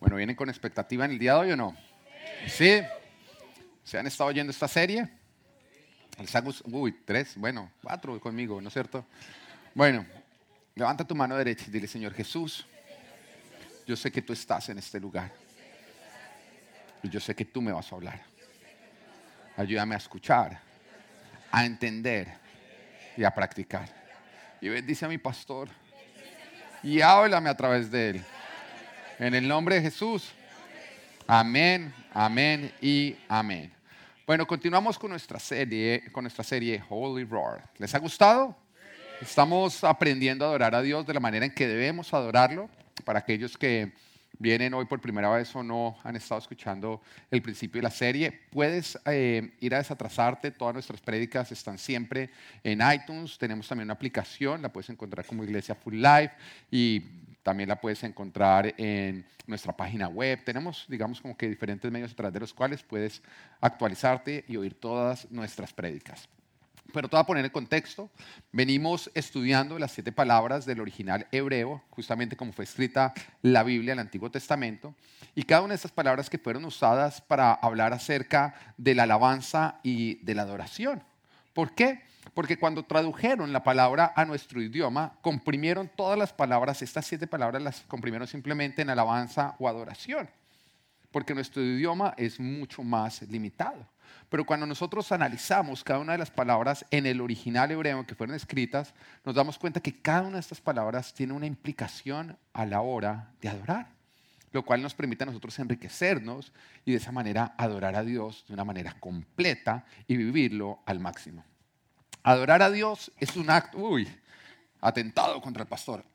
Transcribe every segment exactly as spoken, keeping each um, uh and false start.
Bueno, ¿vienen con expectativa en el día de hoy o no? ¿Sí? ¿Se han estado oyendo esta serie? ¿Les ha gust- Uy, tres, bueno, cuatro conmigo, ¿no es cierto? Bueno, levanta tu mano derecha y dile: Señor Jesús, yo sé que tú estás en este lugar. Y yo sé que tú me vas a hablar. Ayúdame a escuchar, a entender y a practicar. Y bendice a mi pastor y háblame a través de él. En el nombre de Jesús. Amén, amén y amén. Bueno, continuamos con nuestra serie, con nuestra serie Holy Roar. ¿Les ha gustado? Estamos aprendiendo a adorar a Dios de la manera en que debemos adorarlo. Para aquellos que vienen hoy por primera vez o no han estado escuchando el principio de la serie, puedes eh, ir a desatrasarte. Todas nuestras prédicas están siempre en iTunes. Tenemos también una aplicación, la puedes encontrar como Iglesia Full Life y también la puedes encontrar en nuestra página web. Tenemos, digamos, como que diferentes medios a través de los cuales puedes actualizarte y oír todas nuestras prédicas. Pero te voy a poner en contexto. Venimos estudiando las siete palabras del original hebreo, justamente como fue escrita la Biblia, el Antiguo Testamento, y cada una de estas palabras que fueron usadas para hablar acerca de la alabanza y de la adoración. ¿Por qué? Porque cuando tradujeron la palabra a nuestro idioma, comprimieron todas las palabras, estas siete palabras las comprimieron simplemente en alabanza o adoración, porque nuestro idioma es mucho más limitado. Pero cuando nosotros analizamos cada una de las palabras en el original hebreo que fueron escritas, nos damos cuenta que cada una de estas palabras tiene una implicación a la hora de adorar, lo cual nos permite a nosotros enriquecernos y de esa manera adorar a Dios de una manera completa y vivirlo al máximo. Adorar a Dios es un acto, uy, atentado contra el pastor.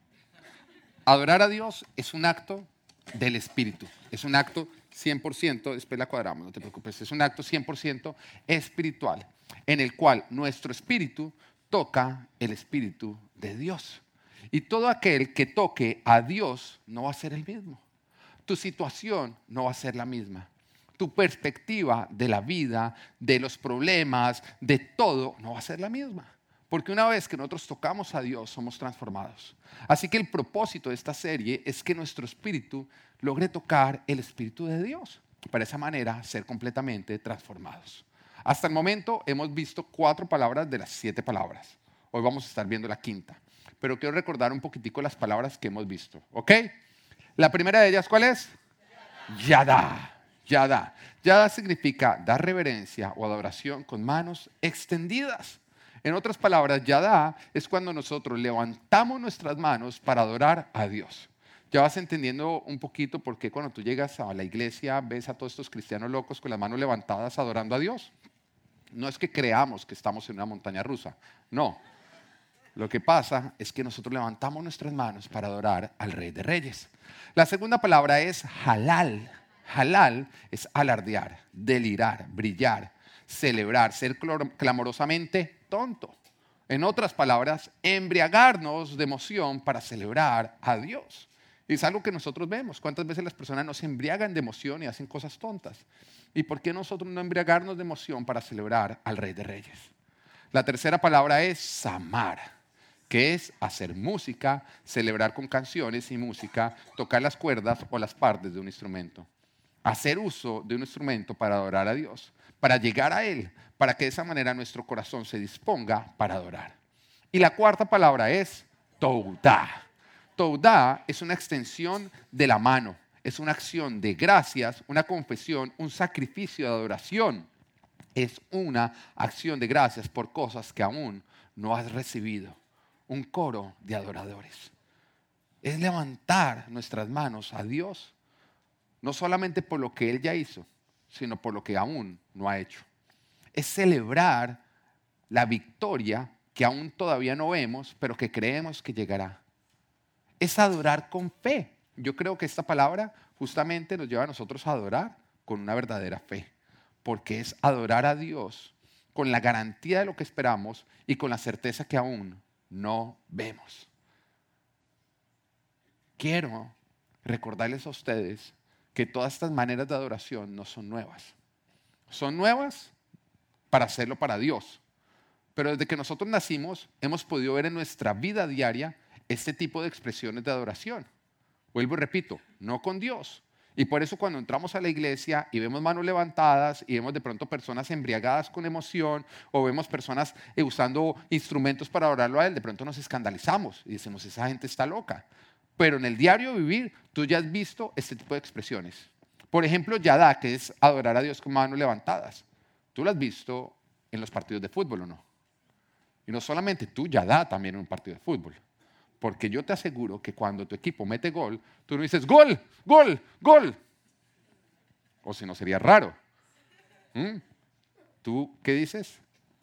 Adorar a Dios es un acto del Espíritu, es un acto cien por ciento, después la cuadramos, no te preocupes, es un acto cien por ciento espiritual, en el cual nuestro espíritu toca el Espíritu de Dios. Y todo aquel que toque a Dios no va a ser el mismo. Tu situación no va a ser la misma. Tu perspectiva de la vida, de los problemas, de todo, no va a ser la misma. Porque una vez que nosotros tocamos a Dios, somos transformados. Así que el propósito de esta serie es que nuestro espíritu logre tocar el Espíritu de Dios. Para esa manera ser completamente transformados. Hasta el momento hemos visto cuatro palabras de las siete palabras. Hoy vamos a estar viendo la quinta. Pero quiero recordar un poquitico las palabras que hemos visto. ¿Ok? La primera de ellas, ¿cuál es? Yadá. Yadá. Yadá significa dar reverencia o adoración con manos extendidas. En otras palabras, Yadá es cuando nosotros levantamos nuestras manos para adorar a Dios. Ya vas entendiendo un poquito por qué cuando tú llegas a la iglesia ves a todos estos cristianos locos con las manos levantadas adorando a Dios. No es que creamos que estamos en una montaña rusa, no. Lo que pasa es que nosotros levantamos nuestras manos para adorar al Rey de Reyes. La segunda palabra es halal. Halal es alardear, delirar, brillar, celebrar, ser clamorosamente tonto. En otras palabras, embriagarnos de emoción para celebrar a Dios. Y es algo que nosotros vemos. ¿Cuántas veces las personas no se embriagan de emoción y hacen cosas tontas? ¿Y por qué nosotros no embriagarnos de emoción para celebrar al Rey de Reyes? La tercera palabra es samar, que es hacer música, celebrar con canciones y música, tocar las cuerdas o las partes de un instrumento. Hacer uso de un instrumento para adorar a Dios, para llegar a Él, para que de esa manera nuestro corazón se disponga para adorar. Y la cuarta palabra es Toudá. Toudá es una extensión de la mano, es una acción de gracias, una confesión, un sacrificio de adoración. Es una acción de gracias por cosas que aún no has recibido. Un coro de adoradores. Es levantar nuestras manos a Dios, no solamente por lo que Él ya hizo, sino por lo que aún no ha hecho. Es celebrar la victoria que aún todavía no vemos, pero que creemos que llegará. Es adorar con fe. Yo creo que esta palabra justamente nos lleva a nosotros a adorar con una verdadera fe, porque es adorar a Dios con la garantía de lo que esperamos y con la certeza que aún no vemos. Quiero recordarles a ustedes que todas estas maneras de adoración no son nuevas. Son nuevas para hacerlo para Dios. Pero desde que nosotros nacimos, hemos podido ver en nuestra vida diaria este tipo de expresiones de adoración. Vuelvo y repito, no con Dios. Y por eso cuando entramos a la iglesia y vemos manos levantadas y vemos de pronto personas embriagadas con emoción o vemos personas eh, usando instrumentos para adorarlo a Él, de pronto nos escandalizamos y decimos, esa gente está loca. Pero en el diario vivir, tú ya has visto este tipo de expresiones. Por ejemplo, yadá, que es adorar a Dios con manos levantadas. Tú lo has visto en los partidos de fútbol, ¿o no? Y no solamente tú, yadá también en un partido de fútbol. Porque yo te aseguro que cuando tu equipo mete gol, tú no dices, gol, gol, gol. O si no, sería raro. ¿Mm? ¿Tú qué dices?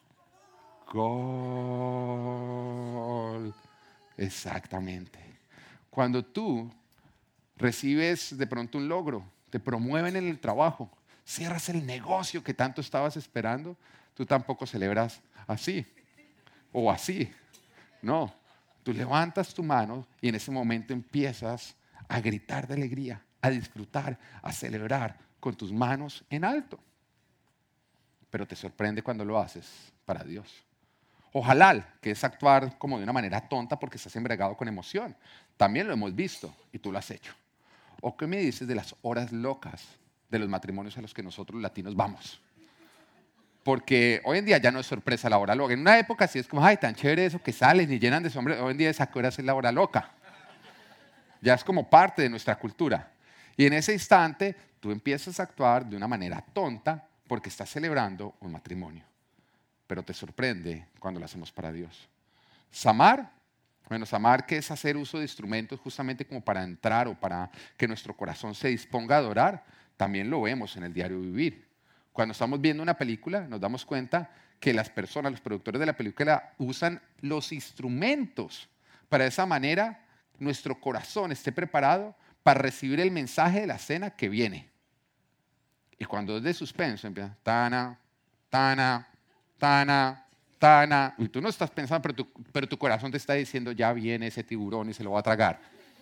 Gol. Exactamente. Cuando tú recibes de pronto un logro, te promueven en el trabajo, cierras el negocio que tanto estabas esperando, tú tampoco celebras así o así. No, tú levantas tu mano y en ese momento empiezas a gritar de alegría, a disfrutar, a celebrar con tus manos en alto. Pero te sorprende cuando lo haces para Dios. O halal, que es actuar como de una manera tonta porque estás embriagado con emoción. También lo hemos visto y tú lo has hecho. ¿O qué me dices de las horas locas de los matrimonios a los que nosotros los latinos vamos? Porque hoy en día ya no es sorpresa la hora loca. En una época sí es como, ay, tan chévere eso que salen y llenan de sombreros. Hoy en día esa hora es la hora loca. Ya es como parte de nuestra cultura. Y en ese instante tú empiezas a actuar de una manera tonta porque estás celebrando un matrimonio. Pero te sorprende cuando lo hacemos para Dios. Samar, bueno, samar que es hacer uso de instrumentos justamente como para entrar o para que nuestro corazón se disponga a adorar, también lo vemos en el diario vivir. Cuando estamos viendo una película nos damos cuenta que las personas, los productores de la película usan los instrumentos para de esa manera nuestro corazón esté preparado para recibir el mensaje de la cena que viene. Y cuando es de suspenso empieza, tana, tana, Tana, Tana, y tú no estás pensando, pero tu, pero tu corazón te está diciendo, ya viene ese tiburón y se lo va a tragar.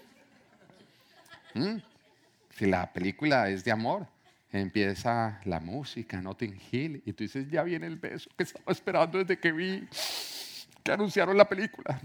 ¿Mm? Si la película es de amor, empieza la música, Notting Hill, y tú dices, ya viene el beso que estaba esperando desde que vi que anunciaron la película.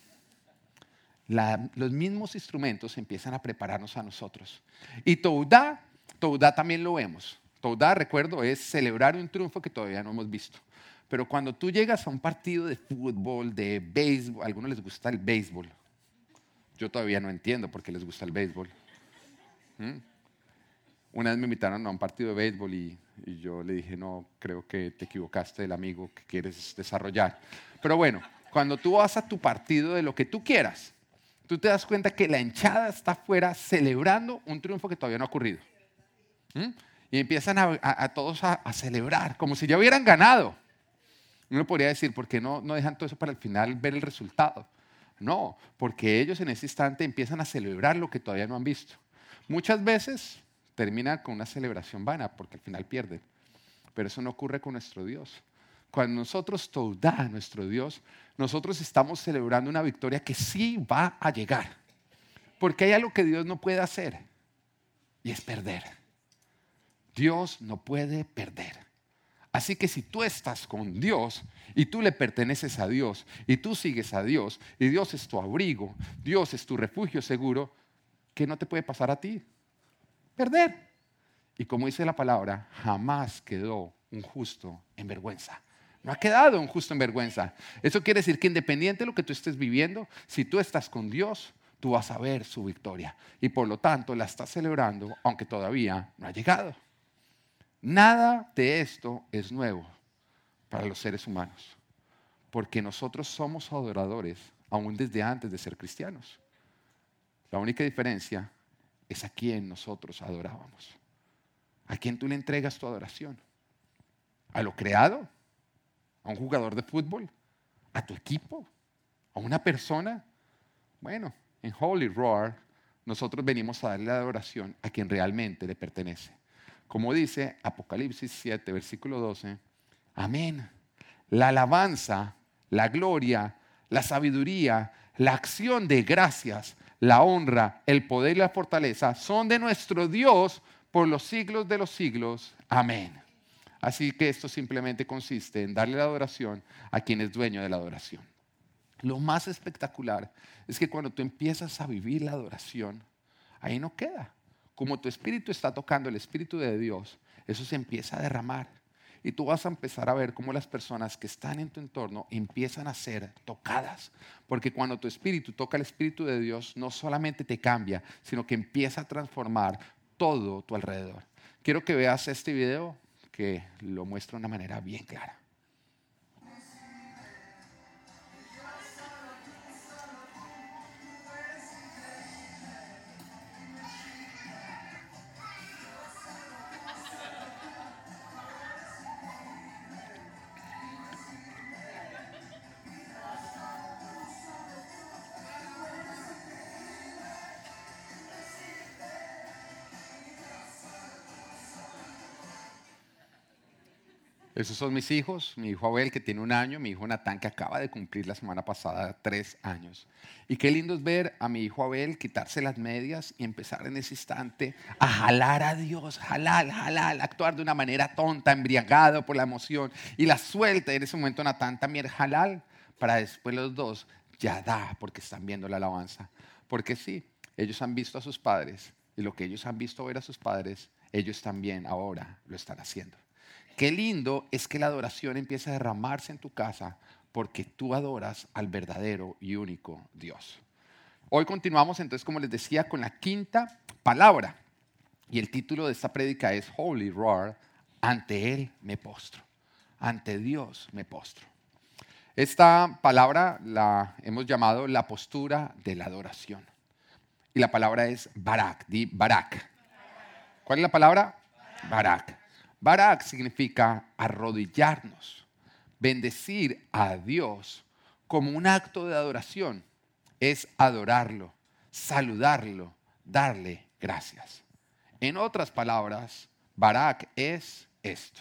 La, los mismos instrumentos empiezan a prepararnos a nosotros. Y Toudá, Toudá también lo vemos. Toudá, recuerdo, es celebrar un triunfo que todavía no hemos visto. Pero cuando tú llegas a un partido de fútbol, de béisbol, a algunos les gusta el béisbol. Yo todavía no entiendo por qué les gusta el béisbol. ¿Mm? Una vez me invitaron a un partido de béisbol y, y yo le dije, no, creo que te equivocaste del amigo que quieres desarrollar. Pero bueno, cuando tú vas a tu partido de lo que tú quieras, tú te das cuenta que la hinchada está afuera celebrando un triunfo que todavía no ha ocurrido. ¿Mm? Y empiezan a, a, a todos a, a celebrar, como si ya hubieran ganado. Uno podría decir, ¿por qué no, no dejan todo eso para el final ver el resultado? No, porque ellos en ese instante empiezan a celebrar lo que todavía no han visto. Muchas veces terminan con una celebración vana, porque al final pierden. Pero eso no ocurre con nuestro Dios. Cuando nosotros toudá a nuestro Dios, nosotros estamos celebrando una victoria que sí va a llegar. Porque hay algo que Dios no puede hacer, y es perder. Dios no puede perder. Así que si tú estás con Dios y tú le perteneces a Dios y tú sigues a Dios y Dios es tu abrigo, Dios es tu refugio seguro, ¿qué no te puede pasar a ti? Perder. Y como dice la palabra, jamás quedó un justo en vergüenza. No ha quedado un justo en vergüenza. Eso quiere decir que independiente de lo que tú estés viviendo, si tú estás con Dios, tú vas a ver su victoria. Y por lo tanto la estás celebrando aunque todavía no ha llegado. Nada de esto es nuevo para los seres humanos, porque nosotros somos adoradores aún desde antes de ser cristianos. La única diferencia es a quién nosotros adorábamos. ¿A quién tú le entregas tu adoración? ¿A lo creado? ¿A un jugador de fútbol? ¿A tu equipo? ¿A una persona? Bueno, en Holy Roar nosotros venimos a darle la adoración a quien realmente le pertenece. Como dice Apocalipsis siete, versículo doce, amén. La alabanza, la gloria, la sabiduría, la acción de gracias, la honra, el poder y la fortaleza son de nuestro Dios por los siglos de los siglos. Amén. Así que esto simplemente consiste en darle la adoración a quien es dueño de la adoración. Lo más espectacular es que cuando tú empiezas a vivir la adoración, ahí no queda. como tu espíritu está tocando el Espíritu de Dios, eso se empieza a derramar. Y tú vas a empezar a ver cómo las personas que están en tu entorno empiezan a ser tocadas. Porque cuando tu espíritu toca el Espíritu de Dios, no solamente te cambia, sino que empieza a transformar todo tu alrededor. Quiero que veas este video que lo muestra de una manera bien clara. Esos son mis hijos, mi hijo Abel que tiene un año, mi hijo Natán que acaba de cumplir la semana pasada tres años. Y qué lindo es ver a mi hijo Abel quitarse las medias y empezar en ese instante a jalar a Dios, jalar, jalar, actuar de una manera tonta, embriagado por la emoción. Y la suelta, y en ese momento Natán también jalar, para después los dos ya da, porque están viendo la alabanza. Porque sí, ellos han visto a sus padres y lo que ellos han visto ver a sus padres, ellos también ahora lo están haciendo. Qué lindo es que la adoración empieza a derramarse en tu casa porque tú adoras al verdadero y único Dios. Hoy continuamos entonces, como les decía, con la quinta palabra. Y el título de esta prédica es Holy Roar, ante Él me postro. Ante Dios me postro. Esta palabra la hemos llamado la postura de la adoración. Y la palabra es Barak, di Barak. ¿Cuál es la palabra? Barak. Barak significa arrodillarnos, bendecir a Dios como un acto de adoración. Es adorarlo, saludarlo, darle gracias. En otras palabras, Barak es esto.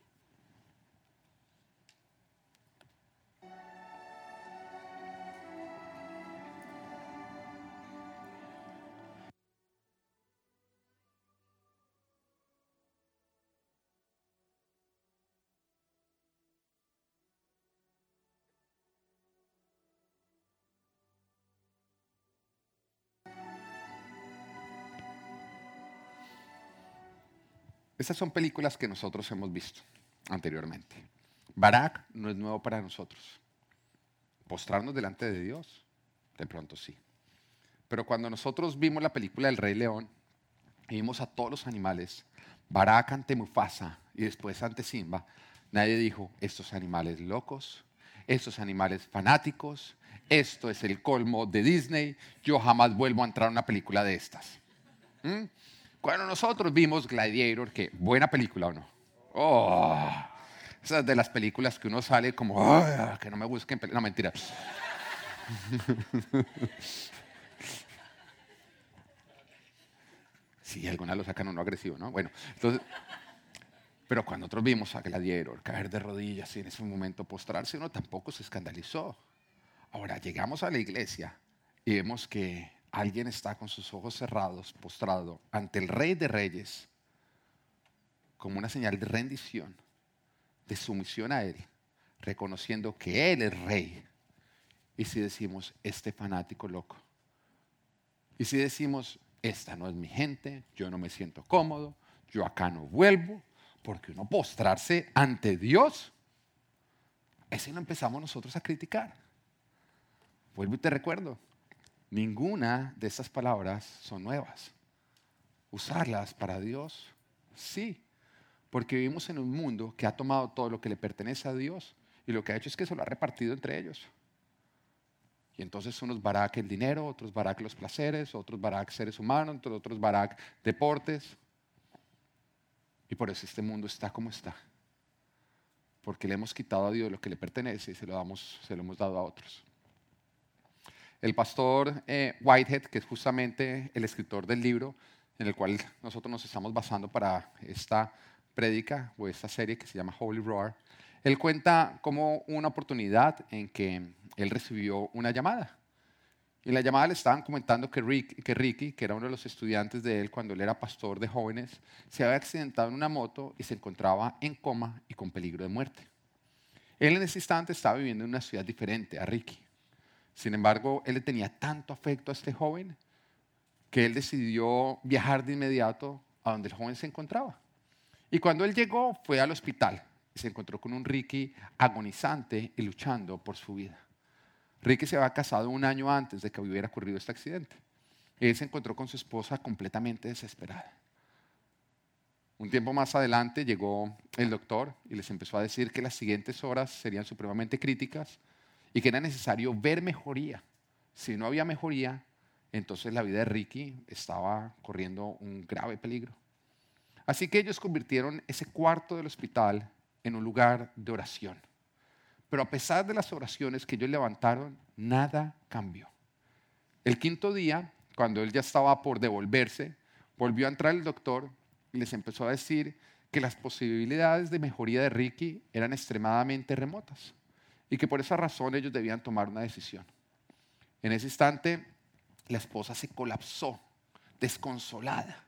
Estas son películas que nosotros hemos visto anteriormente. Barak no es nuevo para nosotros. Postrarnos delante de Dios, de pronto sí. Pero cuando nosotros vimos la película El Rey León y vimos a todos los animales, Barak ante Mufasa y después ante Simba, nadie dijo, estos animales locos, estos animales fanáticos, esto es el colmo de Disney, yo jamás vuelvo a entrar a una película de estas. ¿Mm? Cuando nosotros vimos Gladiator, que buena película o no. Oh, esas de las películas que uno sale como, oh, que no me busquen, no mentira. Sí, algunas lo sacan uno agresivo, ¿no? Bueno, entonces, pero cuando nosotros vimos a Gladiator caer de rodillas y en ese momento postrarse, uno tampoco se escandalizó. Ahora, llegamos a la iglesia y vemos que alguien está con sus ojos cerrados, postrado ante el Rey de Reyes, como una señal de rendición, de sumisión a Él, reconociendo que Él es Rey. Y si decimos, este fanático loco. Y si decimos, esta no es mi gente, yo no me siento cómodo, yo acá no vuelvo, porque uno postrarse ante Dios, ese lo empezamos nosotros a criticar. Vuelvo y te recuerdo, ninguna de estas palabras son nuevas. Usarlas para Dios, sí, porque vivimos en un mundo que ha tomado todo lo que le pertenece a Dios y lo que ha hecho es que se lo ha repartido entre ellos. Y entonces unos Barak el dinero, otros Barak los placeres, otros Barak seres humanos, otros Barak deportes. Y por eso este mundo está como está. Porque le hemos quitado a Dios lo que le pertenece y se lo, damos, se lo hemos dado a otros. El pastor eh, Whitehead, que es justamente el escritor del libro en el cual nosotros nos estamos basando para esta prédica o esta serie que se llama Holy Roar, él cuenta como una oportunidad en que él recibió una llamada. Y en la llamada le estaban comentando que, Rick, que Ricky, que era uno de los estudiantes de él cuando él era pastor de jóvenes, se había accidentado en una moto y se encontraba en coma y con peligro de muerte. Él en ese instante estaba viviendo en una ciudad diferente a Ricky. Sin embargo, él le tenía tanto afecto a este joven que él decidió viajar de inmediato a donde el joven se encontraba. Y cuando él llegó, fue al hospital y se encontró con un Ricky agonizante y luchando por su vida. Ricky se había casado un año antes de que hubiera ocurrido este accidente. Él se encontró con su esposa completamente desesperada. Un tiempo más adelante llegó el doctor y les empezó a decir que las siguientes horas serían supremamente críticas y que era necesario ver mejoría. Si no había mejoría, entonces la vida de Ricky estaba corriendo un grave peligro. Así que ellos convirtieron ese cuarto del hospital en un lugar de oración. Pero a pesar de las oraciones que ellos levantaron, nada cambió. El quinto día, cuando él ya estaba por devolverse, volvió a entrar el doctor y les empezó a decir que las posibilidades de mejoría de Ricky eran extremadamente remotas y que por esa razón ellos debían tomar una decisión. En ese instante, la esposa se colapsó, desconsolada.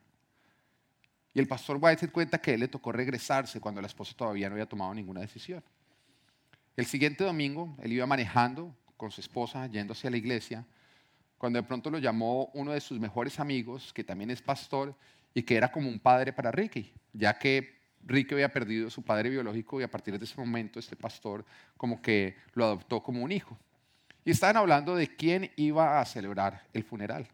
Y el pastor White se cuenta que a él le tocó regresarse cuando la esposa todavía no había tomado ninguna decisión. El siguiente domingo, él iba manejando con su esposa, yendo hacia la iglesia, cuando de pronto lo llamó uno de sus mejores amigos, que también es pastor, y que era como un padre para Ricky, ya que Ricky había perdido a su padre biológico y a partir de ese momento este pastor como que lo adoptó como un hijo. Y estaban hablando de quién iba a celebrar el funeral.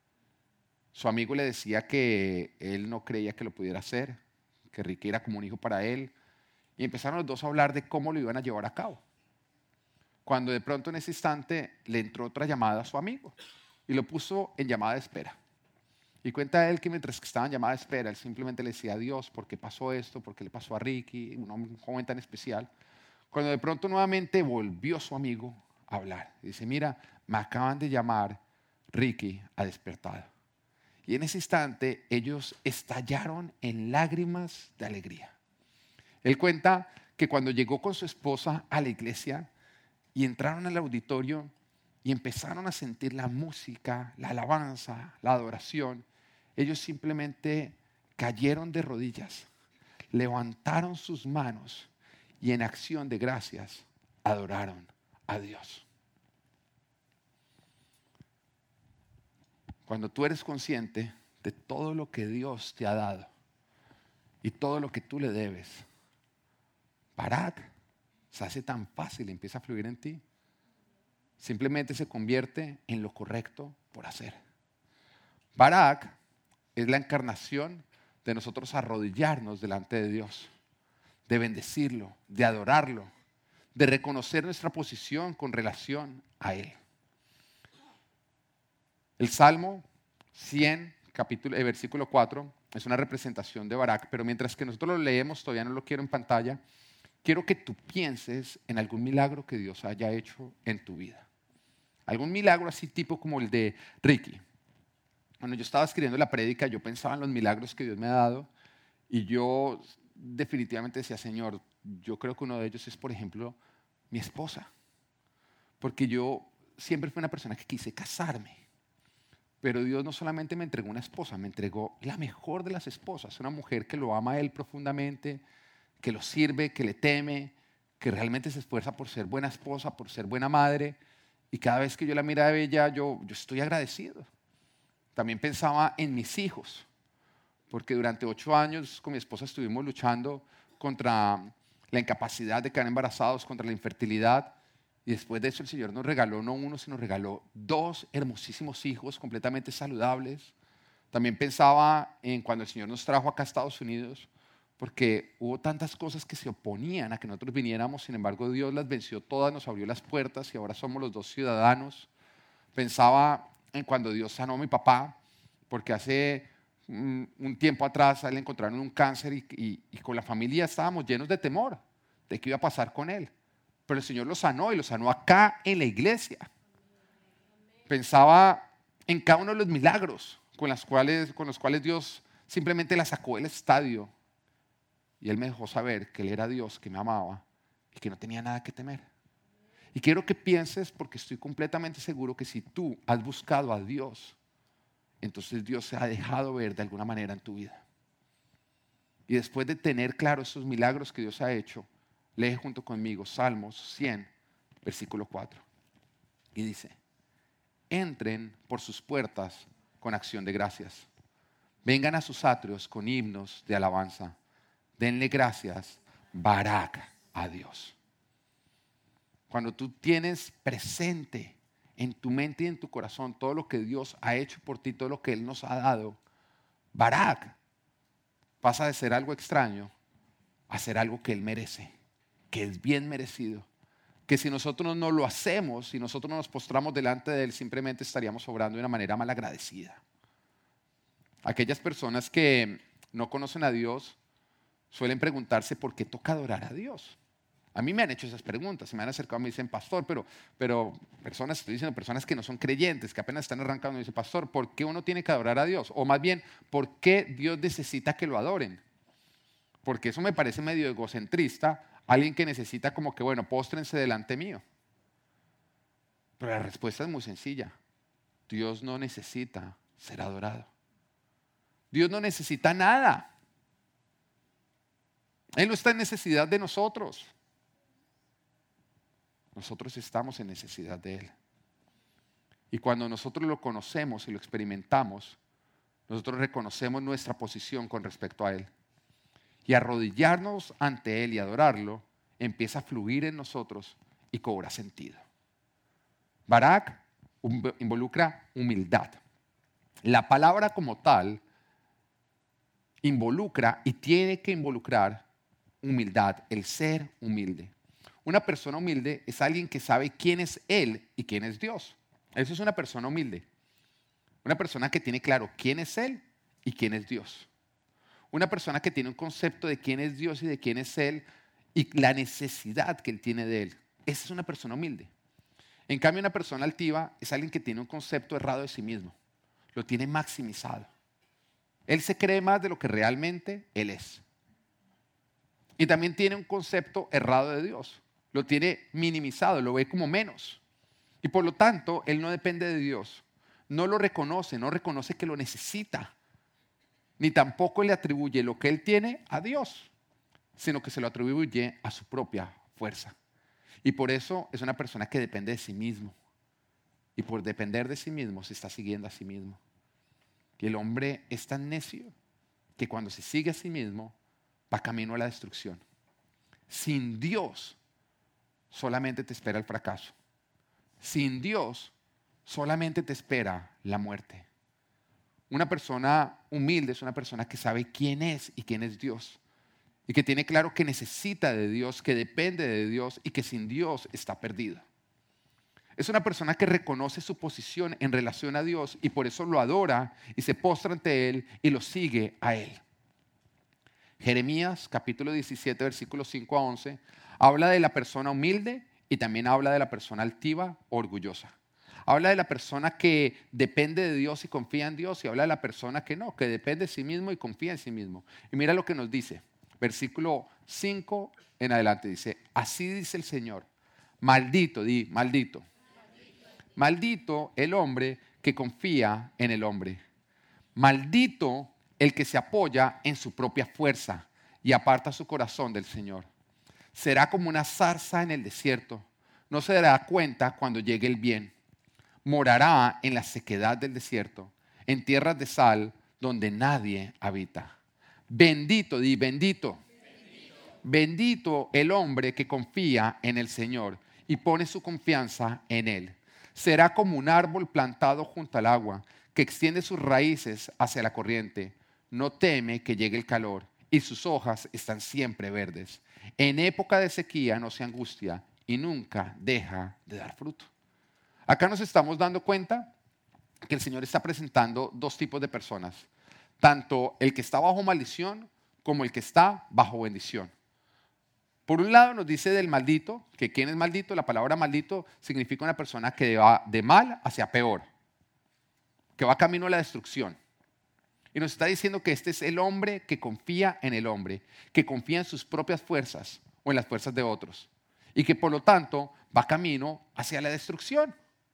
Su amigo le decía que él no creía que lo pudiera hacer, que Ricky era como un hijo para él, y empezaron los dos a hablar de cómo lo iban a llevar a cabo. Cuando de pronto en ese instante le entró otra llamada a su amigo y lo puso en llamada de espera. Y cuenta él que mientras que estaba en llamada de espera, él simplemente le decía a Dios por qué pasó esto, por qué le pasó a Ricky, un joven tan especial. Cuando de pronto nuevamente volvió su amigo a hablar. Dice, mira, me acaban de llamar, Ricky ha despertado. Y en ese instante ellos estallaron en lágrimas de alegría. Él cuenta que cuando llegó con su esposa a la iglesia y entraron al auditorio y empezaron a sentir la música, la alabanza, la adoración, ellos simplemente cayeron de rodillas, levantaron sus manos y en acción de gracias adoraron a Dios. Cuando tú eres consciente de todo lo que Dios te ha dado y todo lo que tú le debes, Barak se hace tan fácil y empieza a fluir en ti. Simplemente se convierte en lo correcto por hacer. Barak es la encarnación de nosotros arrodillarnos delante de Dios, de bendecirlo, de adorarlo, de reconocer nuestra posición con relación a Él. El Salmo cien, capítulo, eh, versículo cuatro, es una representación de Barak, pero mientras que nosotros lo leemos, todavía no lo quiero en pantalla, quiero que tú pienses en algún milagro que Dios haya hecho en tu vida. Algún milagro así tipo como el de Ricky. Cuando yo estaba escribiendo la prédica, yo pensaba en los milagros que Dios me ha dado y yo definitivamente decía, Señor, yo creo que uno de ellos es, por ejemplo, mi esposa. Porque yo siempre fui una persona que quise casarme. Pero Dios no solamente me entregó una esposa, me entregó la mejor de las esposas, una mujer que lo ama a Él profundamente, que lo sirve, que le teme, que realmente se esfuerza por ser buena esposa, por ser buena madre. Y cada vez que yo la miraba a ella, yo, yo estoy agradecido. También pensaba en mis hijos, porque durante ocho años con mi esposa estuvimos luchando contra la incapacidad de quedar embarazados, contra la infertilidad. Y después de eso el Señor nos regaló no uno, sino regaló dos hermosísimos hijos completamente saludables. También pensaba en cuando el Señor nos trajo acá a Estados Unidos, porque hubo tantas cosas que se oponían a que nosotros viniéramos, sin embargo Dios las venció todas, nos abrió las puertas y ahora somos los dos ciudadanos. Pensaba en cuando Dios sanó a mi papá, porque hace un, un tiempo atrás a él le encontraron un cáncer y, y, y con la familia estábamos llenos de temor de qué iba a pasar con él. Pero el Señor lo sanó y lo sanó acá en la iglesia. Pensaba en cada uno de los milagros con, las cuales, con los cuales Dios simplemente la sacó del estadio. Y Él me dejó saber que Él era Dios, que me amaba y que no tenía nada que temer. Y quiero que pienses, porque estoy completamente seguro que si tú has buscado a Dios, entonces Dios se ha dejado ver de alguna manera en tu vida. Y después de tener claro esos milagros que Dios ha hecho, lee junto conmigo Salmos cien, versículo cuatro. Y dice, entren por sus puertas con acción de gracias. Vengan a sus atrios con himnos de alabanza. Denle gracias, Barak, a Dios. Cuando tú tienes presente en tu mente y en tu corazón todo lo que Dios ha hecho por ti, todo lo que Él nos ha dado, Barak pasa de ser algo extraño a ser algo que Él merece, que es bien merecido. Que si nosotros no lo hacemos, si nosotros no nos postramos delante de Él, simplemente estaríamos obrando de una manera malagradecida. Aquellas personas que no conocen a Dios suelen preguntarse por qué toca adorar a Dios. A mí me han hecho esas preguntas, se me han acercado y me dicen, pastor, pero, pero personas, estoy diciendo personas que no son creyentes, que apenas están arrancando, me dicen, pastor, ¿por qué uno tiene que adorar a Dios? O más bien, ¿por qué Dios necesita que lo adoren? Porque eso me parece medio egocentrista, alguien que necesita como que, bueno, póstrense delante mío. Pero la respuesta es muy sencilla. Dios no necesita ser adorado. Dios no necesita nada. Él no está en necesidad de nosotros. Nosotros estamos en necesidad de Él. Y cuando nosotros lo conocemos y lo experimentamos, nosotros reconocemos nuestra posición con respecto a Él. Y arrodillarnos ante Él y adorarlo empieza a fluir en nosotros y cobra sentido. Barak involucra humildad. La palabra como tal involucra y tiene que involucrar humildad, el ser humilde. Una persona humilde es alguien que sabe quién es Él y quién es Dios. Eso es una persona humilde. Una persona que tiene claro quién es Él y quién es Dios. Una persona que tiene un concepto de quién es Dios y de quién es Él y la necesidad que Él tiene de Él. Esa es una persona humilde. En cambio, una persona altiva es alguien que tiene un concepto errado de sí mismo. Lo tiene maximizado. Él se cree más de lo que realmente Él es. Y también tiene un concepto errado de Dios. Lo tiene minimizado, lo ve como menos. Y por lo tanto, Él no depende de Dios. No lo reconoce, no reconoce que lo necesita. Ni tampoco le atribuye lo que Él tiene a Dios, sino que se lo atribuye a su propia fuerza. Y por eso es una persona que depende de sí mismo. Y por depender de sí mismo se está siguiendo a sí mismo. Y el hombre es tan necio que cuando se sigue a sí mismo va camino a la destrucción. Sin Dios solamente te espera el fracaso. Sin Dios solamente te espera la muerte. Una persona humilde es una persona que sabe quién es y quién es Dios. Y que tiene claro que necesita de Dios, que depende de Dios y que sin Dios está perdido. Es una persona que reconoce su posición en relación a Dios y por eso lo adora y se postra ante Él y lo sigue a Él. Jeremías capítulo diecisiete versículos cinco a once habla de la persona humilde y también habla de la persona altiva o orgullosa. Habla de la persona que depende de Dios y confía en Dios y habla de la persona que no, que depende de sí mismo y confía en sí mismo. Y mira lo que nos dice, versículo cinco en adelante dice, así dice el Señor, maldito, di, maldito. Maldito el hombre que confía en el hombre. Maldito el que se apoya en su propia fuerza y aparta su corazón del Señor. Será como una zarza en el desierto. No se dará cuenta cuando llegue el bien. Morará en la sequedad del desierto, en tierras de sal donde nadie habita. Bendito, di bendito. Bendito. Bendito el hombre que confía en el Señor y pone su confianza en Él. Será como un árbol plantado junto al agua, que extiende sus raíces hacia la corriente. No teme que llegue el calor y sus hojas están siempre verdes. En época de sequía no se angustia y nunca deja de dar fruto. Acá nos estamos dando cuenta que el Señor está presentando dos tipos de personas. Tanto el que está bajo maldición como el que está bajo bendición. Por un lado nos dice del maldito, que quién es maldito, la palabra maldito significa una persona que va de mal hacia peor, que va camino a la destrucción. Y nos está diciendo que este es el hombre que confía en el hombre, que confía en sus propias fuerzas o en las fuerzas de otros. Y que por lo tanto va camino hacia la destrucción.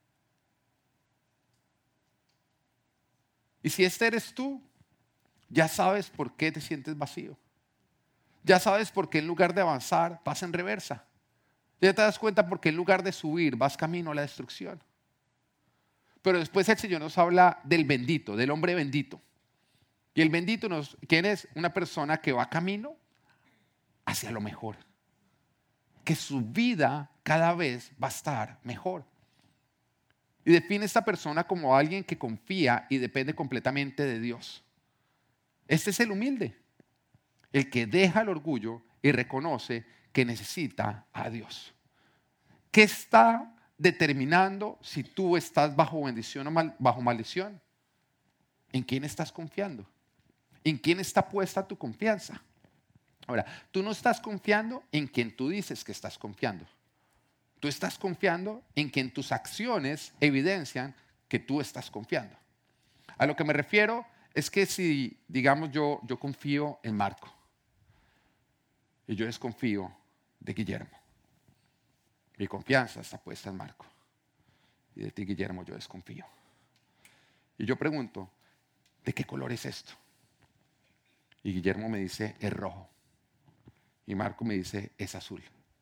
Y si este eres tú, ya sabes por qué te sientes vacío. Ya sabes por qué en lugar de avanzar vas en reversa. Ya te das cuenta por qué en lugar de subir vas camino a la destrucción. Pero después el Señor nos habla del bendito, del hombre bendito. Y el bendito, nos, ¿quién es? Una persona que va camino hacia lo mejor. Que su vida cada vez va a estar mejor. Y define a esta persona como alguien que confía y depende completamente de Dios. Este es el humilde, el que deja el orgullo y reconoce que necesita a Dios. ¿Qué está determinando si tú estás bajo bendición o mal, bajo maldición? ¿En quién estás confiando? ¿En quién está puesta tu confianza? Ahora, tú no estás confiando en quien tú dices que estás confiando. Tú estás confiando en quien tus acciones evidencian que tú estás confiando. A lo que me refiero es que si, digamos, yo, yo confío en Marco y yo desconfío de Guillermo. Mi confianza está puesta en Marco y de ti, Guillermo, yo desconfío. Y yo pregunto, ¿de qué color es esto? Y Guillermo me dice, es rojo. Y Marco me dice, es azul.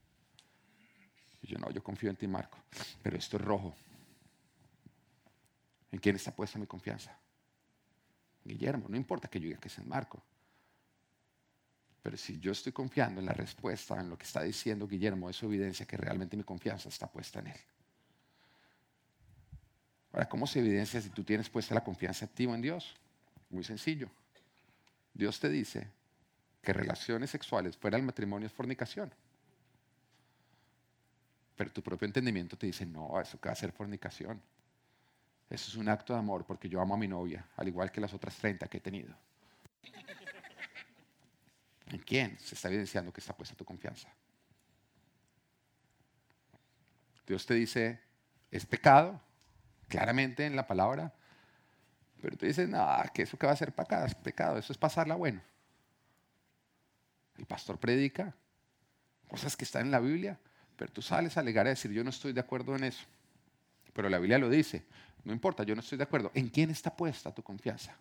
Y yo, no, yo confío en ti, Marco, pero esto es rojo. ¿En quién está puesta mi confianza? Guillermo, no importa que yo diga que es en Marco. Pero si yo estoy confiando en la respuesta, en lo que está diciendo Guillermo, eso evidencia que realmente mi confianza está puesta en él. Ahora, ¿cómo se evidencia si tú tienes puesta la confianza activa en Dios? Muy sencillo. Dios te dice que relaciones sexuales fuera del matrimonio es fornicación. Pero tu propio entendimiento te dice, no, eso que va a ser fornicación. Eso es un acto de amor porque yo amo a mi novia, al igual que las otras treinta que he tenido. ¿En quién se está evidenciando que está puesta tu confianza? Dios te dice, es pecado, claramente en la palabra, pero tú dices, no, que eso que va a ser pecado, es pecado, eso es pasarla bueno. El pastor predica cosas que están en la Biblia, pero tú sales a alegar a decir, yo no estoy de acuerdo en eso. Pero la Biblia lo dice, no importa, yo no estoy de acuerdo. ¿En quién está puesta tu confianza?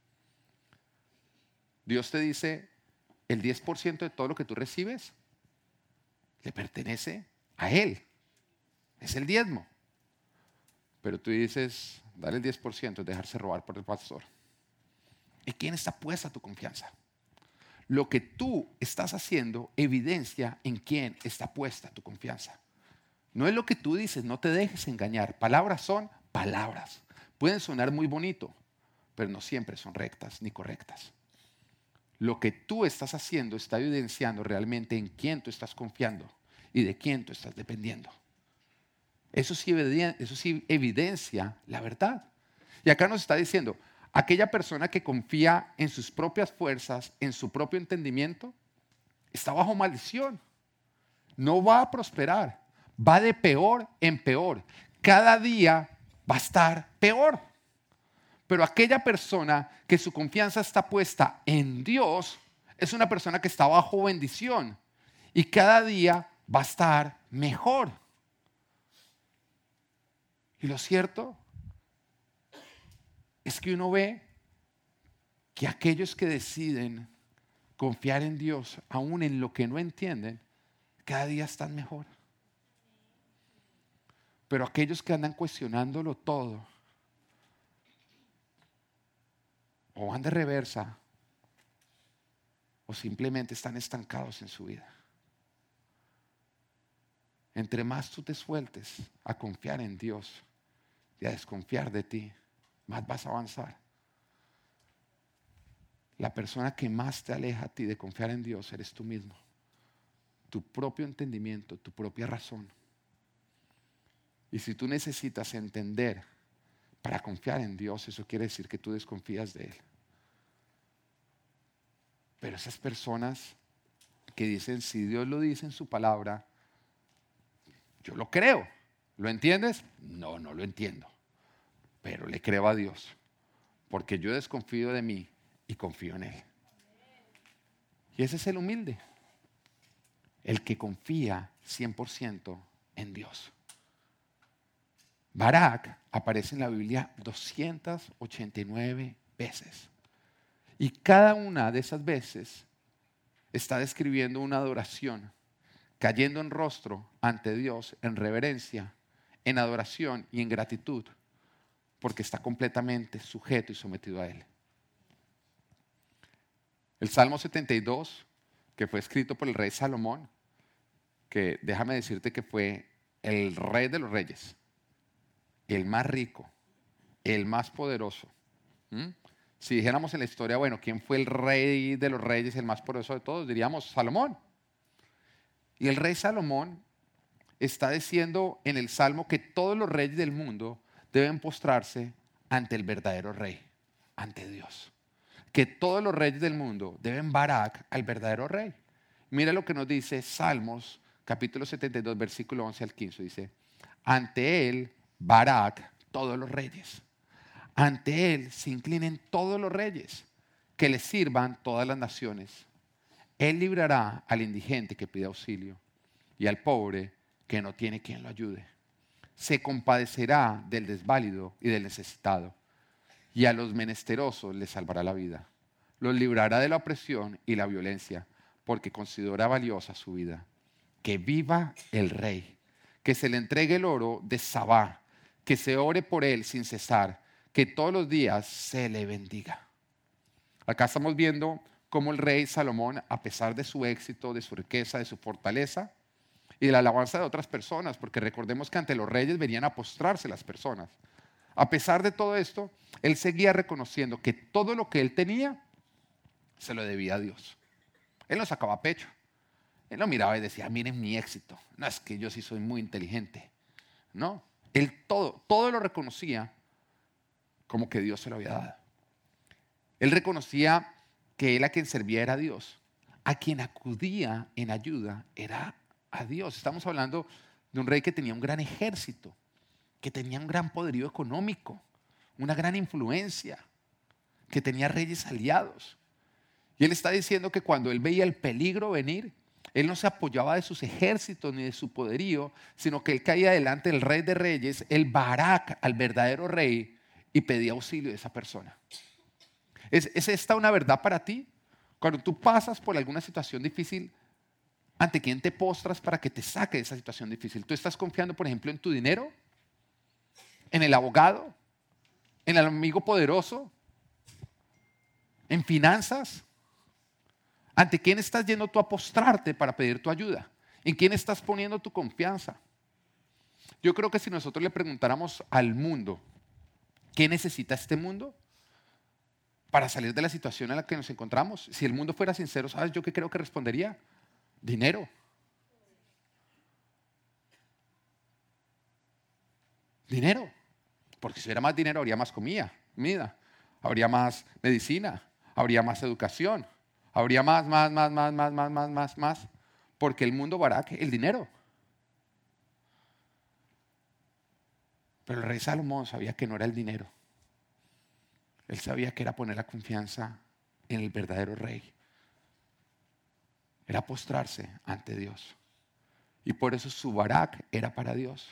Dios te dice, el diez por ciento de todo lo que tú recibes le pertenece a Él. Es el diezmo. Pero tú dices, dale el diez por ciento, es dejarse robar por el pastor. ¿En quién está puesta tu confianza? Lo que tú estás haciendo evidencia en quién está puesta tu confianza. No es lo que tú dices, no te dejes engañar. Palabras son palabras. Pueden sonar muy bonito, pero no siempre son rectas ni correctas. Lo que tú estás haciendo está evidenciando realmente en quién tú estás confiando y de quién tú estás dependiendo. Eso sí, eso sí evidencia la verdad. Y acá nos está diciendo, aquella persona que confía en sus propias fuerzas, en su propio entendimiento, está bajo maldición. No va a prosperar. Va de peor en peor. Cada día va a estar peor. Pero aquella persona que su confianza está puesta en Dios es una persona que está bajo bendición y cada día va a estar mejor. Y lo cierto es que uno ve que aquellos que deciden confiar en Dios, aún en lo que no entienden, cada día están mejor. Pero aquellos que andan cuestionándolo todo, o van de reversa, o simplemente están estancados en su vida. Entre más tú te sueltes a confiar en Dios y a desconfiar de ti, más vas a avanzar. La persona que más te aleja a ti de confiar en Dios eres tú mismo. Tu propio entendimiento, tu propia razón. Y si tú necesitas entender para confiar en Dios, eso quiere decir que tú desconfías de Él. Pero esas personas que dicen, si Dios lo dice en su palabra, yo lo creo. ¿Lo entiendes? No, no lo entiendo. Pero le creo a Dios. Porque yo desconfío de mí y confío en Él. Y ese es el humilde. El que confía cien por ciento en Dios. Barak aparece en la Biblia doscientas ochenta y nueve veces. Y cada una de esas veces está describiendo una adoración, cayendo en rostro ante Dios, en reverencia, en adoración y en gratitud porque está completamente sujeto y sometido a Él. El Salmo setenta y dos, que fue escrito por el rey Salomón, que déjame decirte que fue el rey de los reyes, el más rico, el más poderoso. ¿Mm? Si dijéramos en la historia, bueno, ¿quién fue el rey de los reyes, el más poderoso de todos? Diríamos Salomón. Y el rey Salomón está diciendo en el Salmo que todos los reyes del mundo deben postrarse ante el verdadero rey, ante Dios. Que todos los reyes del mundo deben barak al verdadero rey. Mira lo que nos dice Salmos, capítulo setenta y dos, versículo once al quince. Dice, ante él, barak, todos los reyes. Ante él se inclinen todos los reyes, que le sirvan todas las naciones. Él librará al indigente que pide auxilio y al pobre que no tiene quien lo ayude. Se compadecerá del desválido y del necesitado, y a los menesterosos les salvará la vida. Los librará de la opresión y la violencia, porque considera valiosa su vida. Que viva el rey, que se le entregue el oro de Sabá, que se ore por él sin cesar, que todos los días se le bendiga. Acá estamos viendo cómo el rey Salomón, a pesar de su éxito, de su riqueza, de su fortaleza y de la alabanza de otras personas, porque recordemos que ante los reyes venían a postrarse las personas. A pesar de todo esto, él seguía reconociendo que todo lo que él tenía se lo debía a Dios. Él no sacaba pecho. Él lo miraba y decía, miren mi éxito. No, es que yo sí soy muy inteligente. No, él todo, todo lo reconocía como que Dios se lo había dado. Él reconocía que él a quien servía era Dios. A quien acudía en ayuda era a Dios. Estamos hablando de un rey que tenía un gran ejército, que tenía un gran poderío económico, una gran influencia, que tenía reyes aliados. Y él está diciendo que cuando él veía el peligro venir, él no se apoyaba de sus ejércitos ni de su poderío, sino que él caía delante del rey de reyes, el Barak, al verdadero rey, y pedía auxilio de esa persona. ¿Es, ¿Es esta una verdad para ti? Cuando tú pasas por alguna situación difícil, ¿ante quién te postras para que te saque de esa situación difícil? ¿Tú estás confiando, por ejemplo, en tu dinero? ¿En el abogado? ¿En el amigo poderoso? ¿En finanzas? ¿Ante quién estás yendo tú a postrarte para pedir tu ayuda? ¿En quién estás poniendo tu confianza? Yo creo que si nosotros le preguntáramos al mundo, ¿qué necesita este mundo para salir de la situación en la que nos encontramos? Si el mundo fuera sincero, ¿sabes yo qué creo que respondería? Dinero. Dinero. Porque si hubiera más dinero, habría más comida, comida, habría más medicina, habría más educación, habría más, más, más, más, más, más, más, más, más. Porque el mundo barak, el dinero. Pero el rey Salomón sabía que no era el dinero. Él sabía que era poner la confianza en el verdadero rey. Era postrarse ante Dios. Y por eso su barak era para Dios.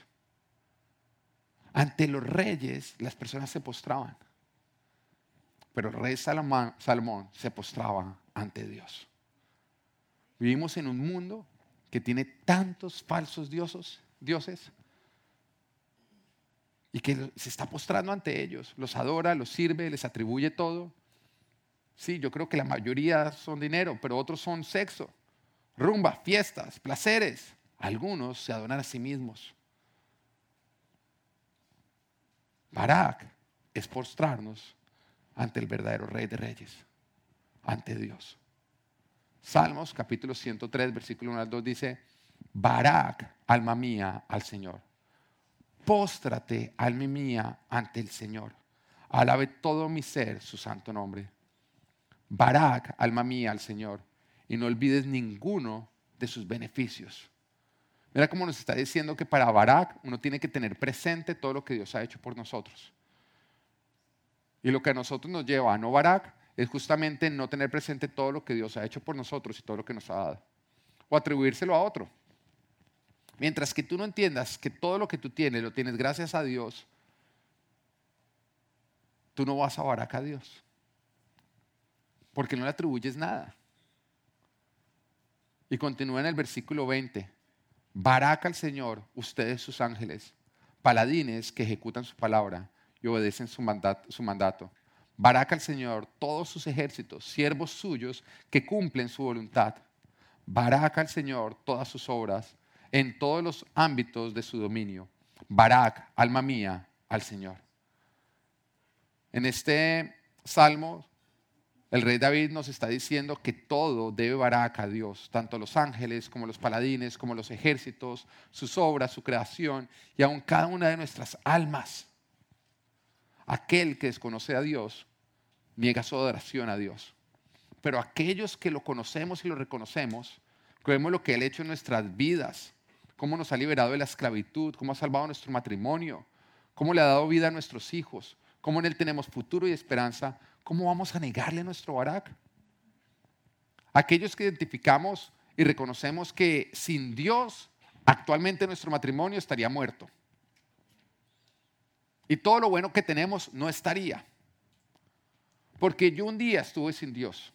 Ante los reyes las personas se postraban. Pero el rey Salomón, Salomón se postraba ante Dios. Vivimos en un mundo que tiene tantos falsos dioses, dioses y que se está postrando ante ellos. Los adora, los sirve, les atribuye todo. Sí, yo creo que la mayoría son dinero, pero otros son sexo, rumba, fiestas, placeres. Algunos se adoran a sí mismos. Barak es postrarnos ante el verdadero Rey de Reyes, ante Dios. Salmos capítulo ciento tres, versículo uno al dos dice, Barak, alma mía, al Señor. Póstrate, alma mía, ante el Señor. Alabe todo mi ser su santo nombre. Barak, alma mía, al Señor. Y no olvides ninguno de sus beneficios. Mira cómo nos está diciendo que para Barak uno tiene que tener presente todo lo que Dios ha hecho por nosotros. Y lo que a nosotros nos lleva a no Barak es justamente no tener presente todo lo que Dios ha hecho por nosotros y todo lo que nos ha dado. O atribuírselo a otro. Mientras que tú no entiendas que todo lo que tú tienes lo tienes gracias a Dios, tú no vas a Barak a Dios. Porque no le atribuyes nada. Y continúa en el versículo veinte. Barak al Señor, ustedes sus ángeles, paladines que ejecutan su palabra y obedecen su mandato. Su mandato. Barak al Señor todos sus ejércitos, siervos suyos que cumplen su voluntad. Barak al Señor todas sus obras en todos los ámbitos de su dominio. Barak, alma mía, al Señor. En este salmo, el rey David nos está diciendo que todo debe Barak a Dios, tanto los ángeles como los paladines, como los ejércitos, sus obras, su creación y aun cada una de nuestras almas. Aquel que desconoce a Dios niega su adoración a Dios. Pero aquellos que lo conocemos y lo reconocemos, que vemos lo que Él ha hecho en nuestras vidas, cómo nos ha liberado de la esclavitud, cómo ha salvado nuestro matrimonio, cómo le ha dado vida a nuestros hijos, cómo en Él tenemos futuro y esperanza, ¿cómo vamos a negarle nuestro Barak? Aquellos que identificamos y reconocemos que sin Dios actualmente nuestro matrimonio estaría muerto. Y todo lo bueno que tenemos no estaría. Porque yo un día estuve sin Dios.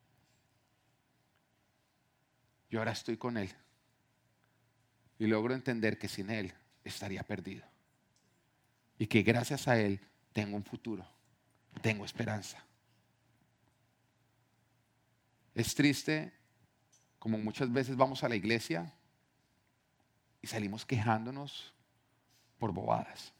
Y ahora estoy con Él. Y logro entender que sin Él estaría perdido. Y que gracias a Él tengo un futuro. Tengo esperanza. Es triste como muchas veces vamos a la iglesia y salimos quejándonos por bobadas.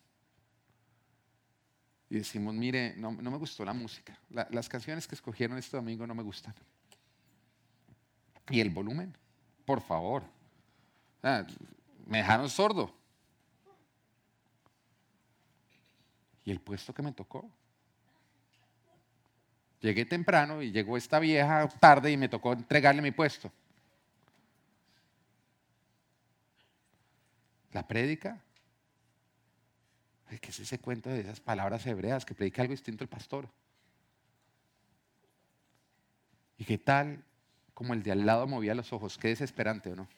Y decimos, mire, no, no me gustó la música. La, las canciones que escogieron este domingo no me gustan. Y el volumen, por favor. Ah, me dejaron sordo. Y el puesto que me tocó. Llegué temprano y llegó esta vieja tarde y me tocó entregarle mi puesto. La prédica. ¿Qué es ese cuento de esas palabras hebreas que predica algo distinto el pastor? ¿Y qué tal como el de al lado movía los ojos? Qué desesperante, ¿o no?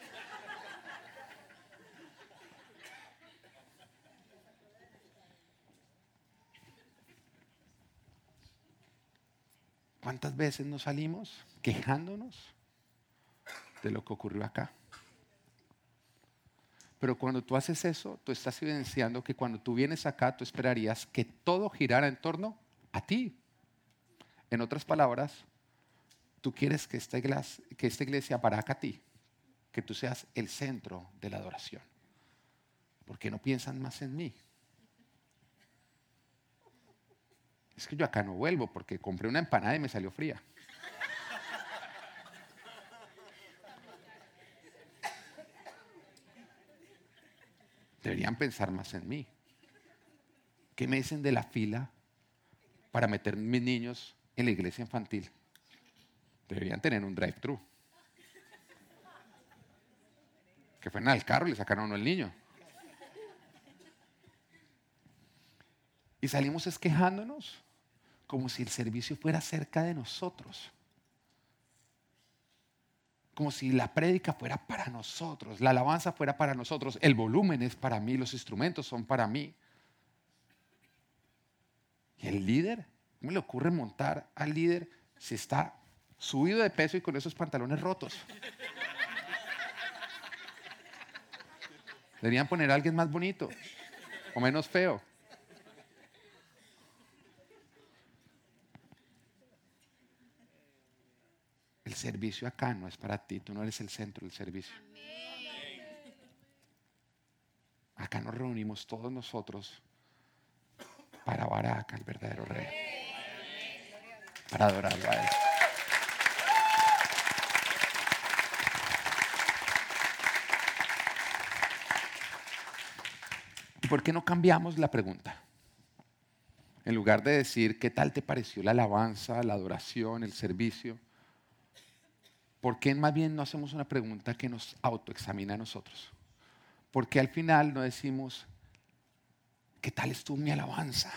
¿Cuántas veces nos salimos quejándonos de lo que ocurrió acá? Pero cuando tú haces eso, tú estás evidenciando que cuando tú vienes acá, tú esperarías que todo girara en torno a ti. En otras palabras, tú quieres que esta iglesia, que esta iglesia Barak a ti, que tú seas el centro de la adoración. ¿Por qué no piensan más en mí? Es que yo acá no vuelvo porque compré una empanada y me salió fría. Deberían pensar más en mí. ¿Qué me dicen de la fila para meter mis niños en la iglesia infantil? Deberían tener un drive-thru. Que fueron al carro y le sacaron a uno el niño. Y salimos esquejándonos como si el servicio fuera cerca de nosotros. Como si la prédica fuera para nosotros, la alabanza fuera para nosotros, el volumen es para mí, los instrumentos son para mí. ¿Y el líder? ¿Cómo le ocurre montar al líder si está subido de peso y con esos pantalones rotos? Deberían poner a alguien más bonito o menos feo. El servicio acá no es para ti, tú no eres el centro del servicio. Acá nos reunimos todos nosotros para Barak, el verdadero rey, para adorarlo a Él. ¿Y por qué no cambiamos la pregunta? En lugar de decir, ¿qué tal te pareció la alabanza, la adoración, el servicio? ¿Por qué más bien no hacemos una pregunta que nos autoexamina a nosotros? Porque al final no decimos, ¿qué tal estuvo mi alabanza?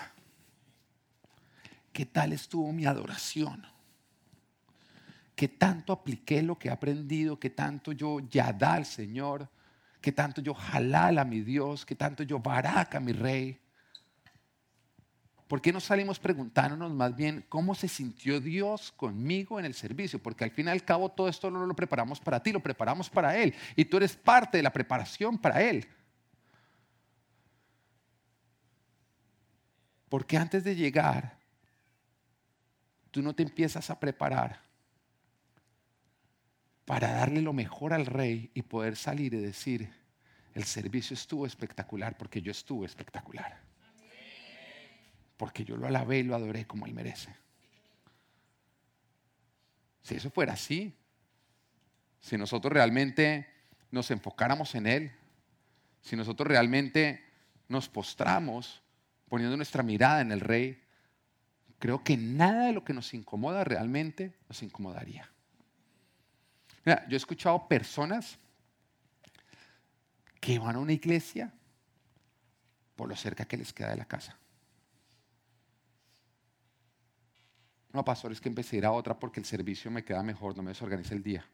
¿Qué tal estuvo mi adoración? ¿Qué tanto apliqué lo que he aprendido? ¿Qué tanto yo yadá al Señor? ¿Qué tanto yo halal a mi Dios? ¿Qué tanto yo barak a mi Rey? ¿Por qué no salimos preguntándonos más bien cómo se sintió Dios conmigo en el servicio? Porque al fin y al cabo todo esto no lo preparamos para ti, lo preparamos para Él. Y tú eres parte de la preparación para Él. Porque antes de llegar, tú no te empiezas a preparar para darle lo mejor al rey y poder salir y decir, el servicio estuvo espectacular porque yo estuve espectacular. Porque yo lo alabé y lo adoré como él merece. Si eso fuera así, si nosotros realmente nos enfocáramos en él, si nosotros realmente nos postramos poniendo nuestra mirada en el rey, creo que nada de lo que nos incomoda realmente nos incomodaría. Mira, yo he escuchado personas que van a una iglesia por lo cerca que les queda de la casa. No, pastor, es que empecé a ir a otra porque el servicio me queda mejor, no me desorganiza el día.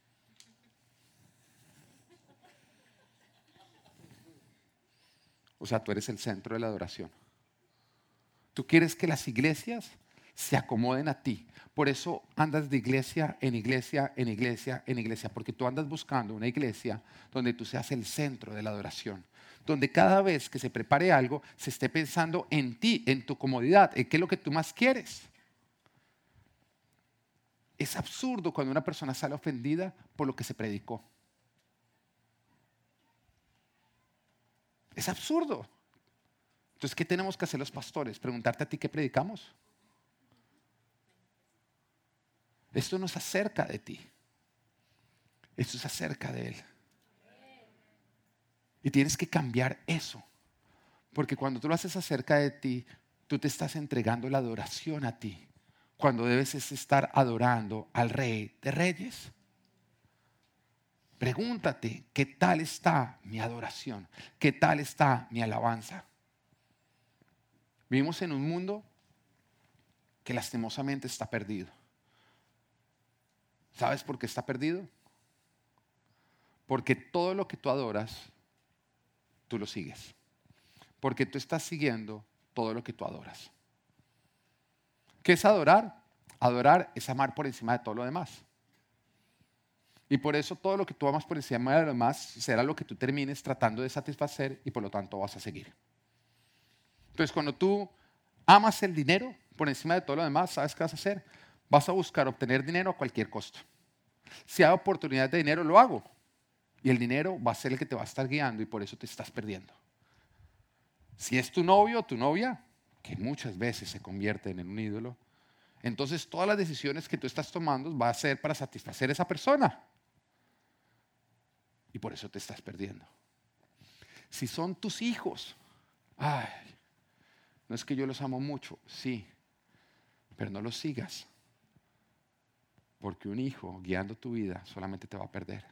O sea, tú eres el centro de la adoración. Tú quieres que las iglesias se acomoden a ti. Por eso andas de iglesia en iglesia, en iglesia, en iglesia. Porque tú andas buscando una iglesia donde tú seas el centro de la adoración. Donde cada vez que se prepare algo, se esté pensando en ti, en tu comodidad, en qué es lo que tú más quieres. Es absurdo cuando una persona sale ofendida por lo que se predicó. Es absurdo. Entonces, ¿qué tenemos que hacer los pastores? Preguntarte a ti qué predicamos. Esto nos acerca de ti. Esto es acerca de Él. Y tienes que cambiar eso. Porque cuando tú lo haces acerca de ti, tú te estás entregando la adoración a ti. Cuando debes es estar adorando al Rey de Reyes. Pregúntate, ¿qué tal está mi adoración? ¿Qué tal está mi alabanza? Vivimos en un mundo que lastimosamente está perdido. ¿Sabes por qué está perdido? Porque todo lo que tú adoras, tú lo sigues. Porque tú estás siguiendo todo lo que tú adoras. ¿Qué es adorar? Adorar es amar por encima de todo lo demás. Y por eso todo lo que tú amas por encima de lo demás será lo que tú termines tratando de satisfacer y por lo tanto vas a seguir. Entonces cuando tú amas el dinero por encima de todo lo demás, ¿sabes qué vas a hacer? Vas a buscar obtener dinero a cualquier costo. Si hay oportunidad de dinero, lo hago. Y el dinero va a ser el que te va a estar guiando y por eso te estás perdiendo. Si es tu novio o tu novia, que muchas veces se convierten en un ídolo, entonces todas las decisiones que tú estás tomando va a ser para satisfacer a esa persona. Y por eso te estás perdiendo. Si son tus hijos, ay, no es que yo los amo mucho, sí, pero no los sigas. Porque un hijo guiando tu vida solamente te va a perder.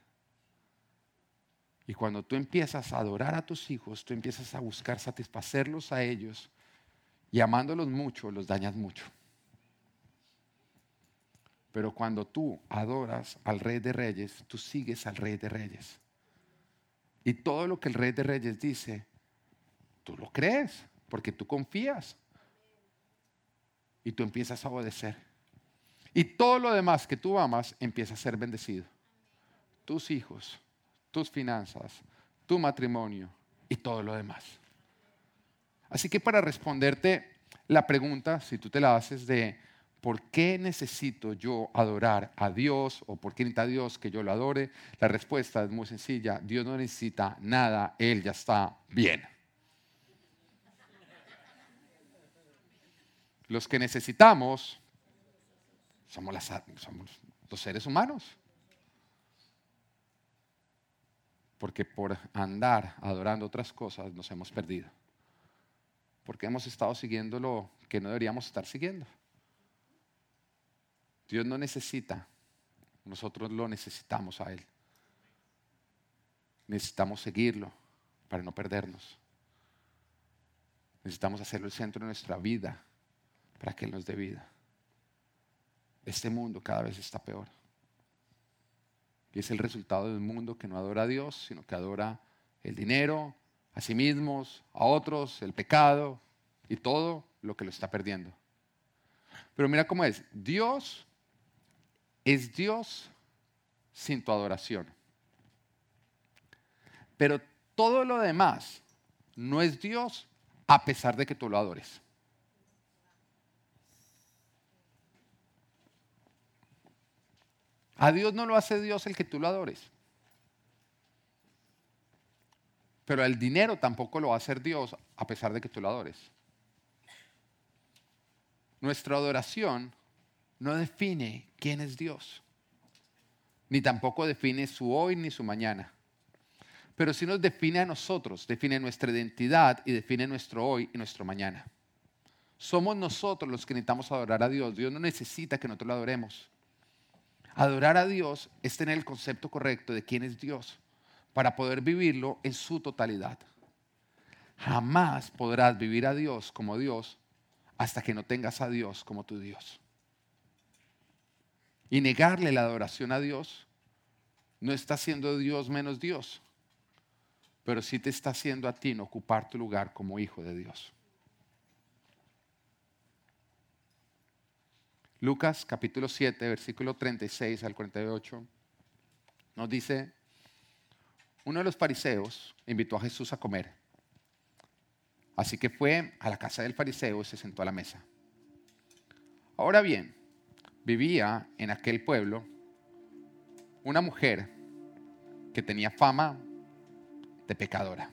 Y cuando tú empiezas a adorar a tus hijos, tú empiezas a buscar satisfacerlos a ellos y amándolos mucho, los dañas mucho. Pero cuando tú adoras al Rey de Reyes, tú sigues al Rey de Reyes. Y todo lo que el Rey de Reyes dice, tú lo crees, porque tú confías. Y tú empiezas a obedecer. Y todo lo demás que tú amas empieza a ser bendecido. Tus hijos, tus finanzas, tu matrimonio y todo lo demás. Así que para responderte la pregunta, si tú te la haces de ¿por qué necesito yo adorar a Dios o por qué necesita Dios que yo lo adore? La respuesta es muy sencilla. Dios no necesita nada, Él ya está bien. Los que necesitamos somos, las, somos los seres humanos. Porque por andar adorando otras cosas nos hemos perdido. Porque hemos estado siguiendo lo que no deberíamos estar siguiendo. Dios no necesita, nosotros lo necesitamos a Él. Necesitamos seguirlo para no perdernos. Necesitamos hacerlo el centro de nuestra vida para que Él nos dé vida. Este mundo cada vez está peor. Y es el resultado de un mundo que no adora a Dios, sino que adora el dinero, a sí mismos, a otros, el pecado y todo lo que lo está perdiendo. Pero mira cómo es. Dios es Dios sin tu adoración. Pero todo lo demás no es Dios a pesar de que tú lo adores. A Dios no lo hace Dios el que tú lo adores. Pero el dinero tampoco lo va a hacer Dios a pesar de que tú lo adores. Nuestra adoración no define quién es Dios, ni tampoco define su hoy ni su mañana. Pero sí nos define a nosotros, define nuestra identidad y define nuestro hoy y nuestro mañana. Somos nosotros los que necesitamos adorar a Dios. Dios no necesita que nosotros lo adoremos. Adorar a Dios es tener el concepto correcto de quién es Dios para poder vivirlo en su totalidad. Jamás podrás vivir a Dios como Dios hasta que no tengas a Dios como tu Dios. Y negarle la adoración a Dios no está haciendo Dios menos Dios, pero sí te está haciendo a ti no ocupar tu lugar como hijo de Dios. Lucas capítulo siete, versículo treinta y seis al cuarenta y ocho, nos dice: uno de los fariseos invitó a Jesús a comer. Así que fue a la casa del fariseo y se sentó a la mesa. Ahora bien, vivía en aquel pueblo una mujer que tenía fama de pecadora.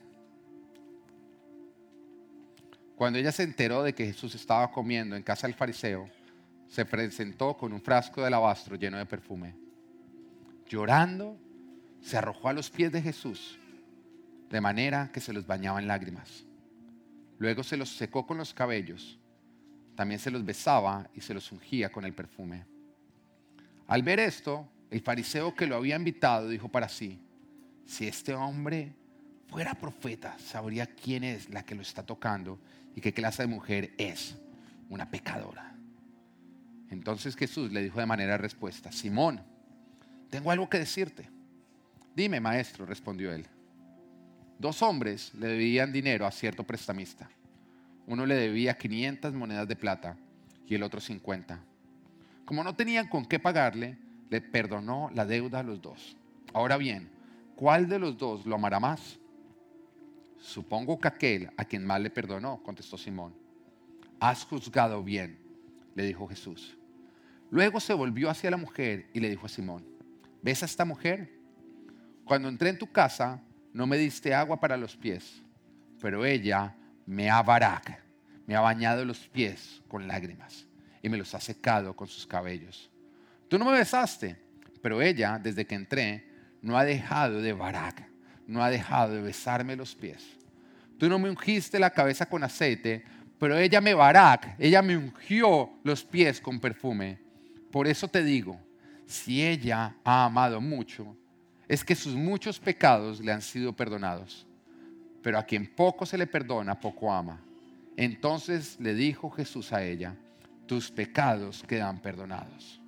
Cuando ella se enteró de que Jesús estaba comiendo en casa del fariseo, se presentó con un frasco de alabastro lleno de perfume. Llorando, se arrojó a los pies de Jesús, de manera que se los bañaba en lágrimas. Luego se los secó con los cabellos, también se los besaba y se los ungía con el perfume. Al ver esto, el fariseo que lo había invitado dijo para sí: si este hombre fuera profeta, sabría quién es la que lo está tocando y qué clase de mujer es, una pecadora. Entonces Jesús le dijo de manera de respuesta: Simón, tengo algo que decirte. Dime, maestro, respondió él. Dos hombres le debían dinero a cierto prestamista. Uno le debía quinientas monedas de plata y el otro cincuenta. Como no tenían con qué pagarle, le perdonó la deuda a los dos. Ahora bien, ¿cuál de los dos lo amará más? Supongo que aquel a quien más le perdonó, contestó Simón. Has juzgado bien, le dijo Jesús. Luego se volvió hacia la mujer y le dijo a Simón: ¿ves a esta mujer? Cuando entré en tu casa, no me diste agua para los pies, pero ella me ha barak, me ha bañado los pies con lágrimas y me los ha secado con sus cabellos. Tú no me besaste, pero ella, desde que entré, no ha dejado de barak, no ha dejado de besarme los pies. Tú no me ungiste la cabeza con aceite, pero ella me barak, ella me ungió los pies con perfume. Por eso te digo, si ella ha amado mucho, es que sus muchos pecados le han sido perdonados. Pero a quien poco se le perdona, poco ama. Entonces le dijo Jesús a ella: tus pecados quedan perdonados.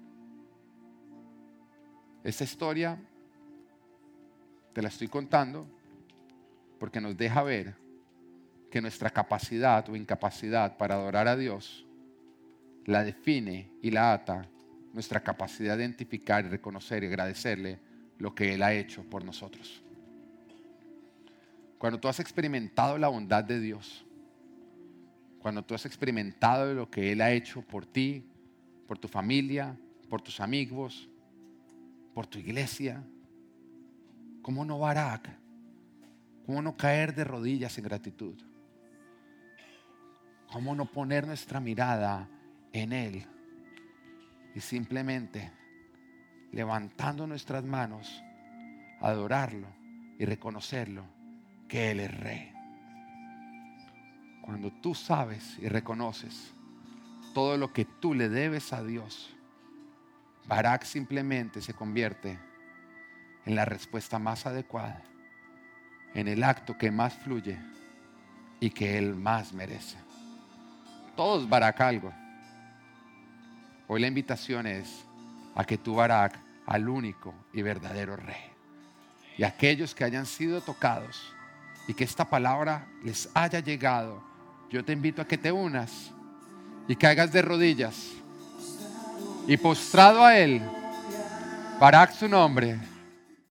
Esta historia te la estoy contando porque nos deja ver que nuestra capacidad o incapacidad para adorar a Dios la define y la ata nuestra capacidad de identificar y reconocer y agradecerle lo que Él ha hecho por nosotros. Cuando tú has experimentado la bondad de Dios, cuando tú has experimentado lo que Él ha hecho por ti, por tu familia, por tus amigos, por tu iglesia, ¿cómo no barak? ¿Cómo no caer de rodillas en gratitud? ¿Cómo no poner nuestra mirada en Él y simplemente levantando nuestras manos, adorarlo y reconocerlo que Él es Rey? Cuando tú sabes y reconoces todo lo que tú le debes a Dios, barak simplemente se convierte en la respuesta más adecuada, en el acto que más fluye y que Él más merece. Todos barak algo. Hoy la invitación es a que tú barak al único y verdadero Rey. Y aquellos que hayan sido tocados y que esta palabra les haya llegado, yo te invito a que te unas y caigas de rodillas y postrado a Él, barak su nombre.